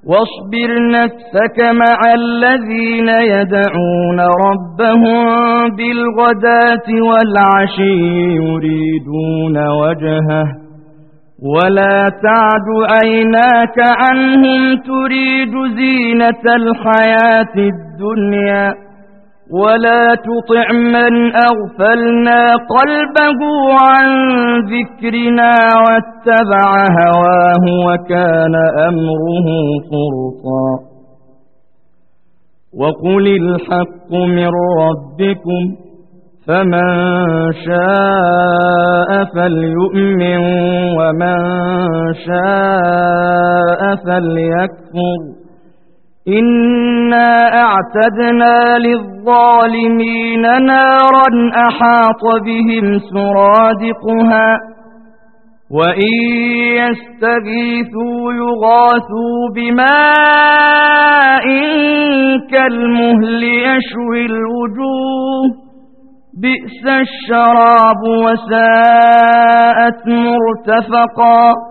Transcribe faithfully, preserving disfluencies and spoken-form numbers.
واصبر نفسك مع الذين يدعون ربهم بالغداة والعشي يريدون وجهه ولا تعد عيناك عنهم تريد زينة الحياة الدنيا ولا تطع من أغفلنا قلبه عن ذكرنا واتبع هواه وكان أمره فرطا وقل الحق من ربكم فمن شاء فليؤمن ومن شاء فليكفر إنا أعتدنا للظالمين نارا أحاط بهم سرادقها وإن يستغيثوا يغاثوا بماء كالمهل يشوي الوجوه بئس الشراب وساءت مرتفقا